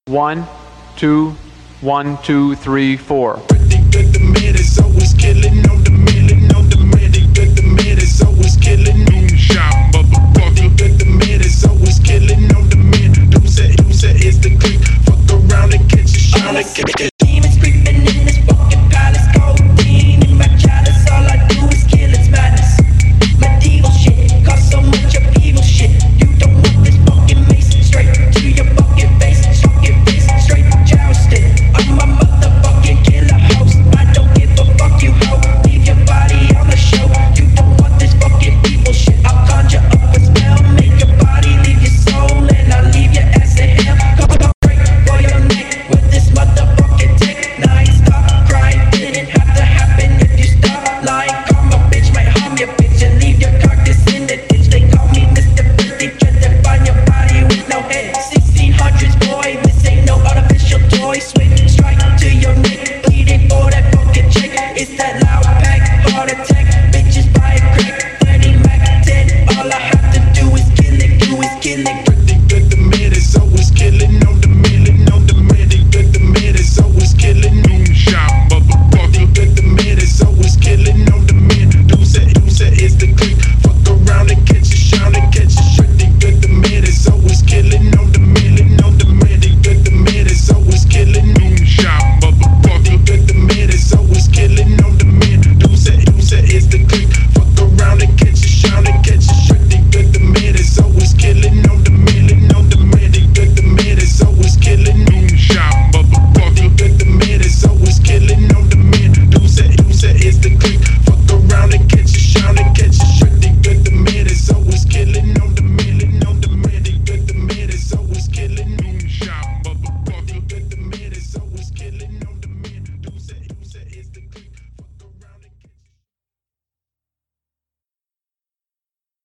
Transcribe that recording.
1, 2, 1, 2, 3, 4. The man is always killing on the man, on the man. The man is always killing. Moonshot, motherfucker. The man is always killing on the man. Doomsa is the creep. Fuck around and catch a shot.